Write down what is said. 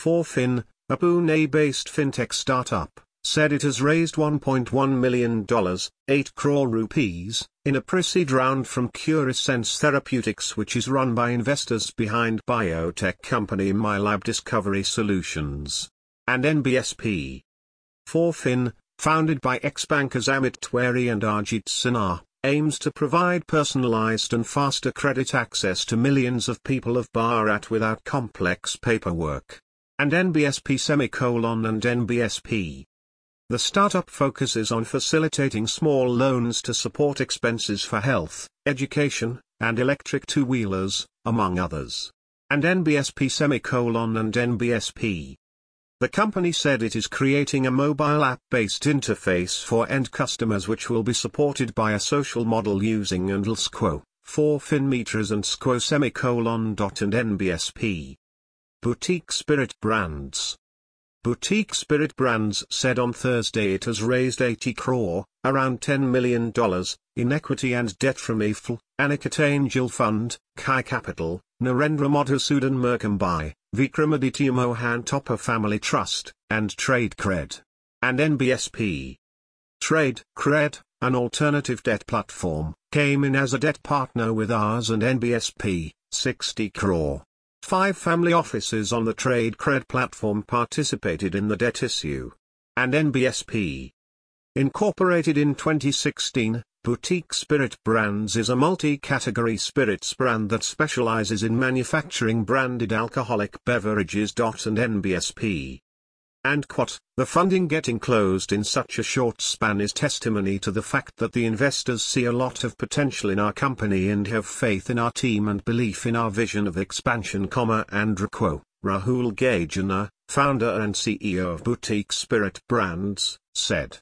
4fin, a Pune-based fintech startup, said it has raised $1.1 million, 8 crore rupees, in a pre-seed round from Curesense Therapeutics, which is run by investors behind biotech company MyLab Discovery Solutions and NBSP. 4fin, founded by ex-bankers Amit Twary and Arjit Sinha, aims to provide personalized and faster credit access to millions of people of Bharat without complex paperwork. And NBSP. The startup focuses on facilitating small loans to support expenses for health, education, and electric two-wheelers, among others. And NBSP. The company said it is creating a mobile app-based interface for end customers which will be supported by a social model using Andal Squo, 4fin meters and Squo and NBSP. Boutique Spirit Brands. Boutique Spirit Brands said on Thursday it has raised 80 crore, around $10 million, in equity and debt from AFL, Aniket Angel Fund, Kai Capital, Narendra Madhusudan Merkambai, Vikramaditya Mohan Topper Family Trust, and TradeCred. And NBSP. TradeCred, an alternative debt platform, came in as a debt partner with ours and NBSP, 60 crore. 5 family offices on the TradeCred platform participated in the debt issue. And NBSP. Incorporated in 2016, Boutique Spirit Brands is a multi-category spirits brand that specializes in manufacturing branded alcoholic beverages. And NBSP. And quote, the funding getting closed in such a short span is testimony to the fact that the investors see a lot of potential in our company and have faith in our team and belief in our vision of expansion, and Rahul Gajana, founder and CEO of Boutique Spirit Brands, said.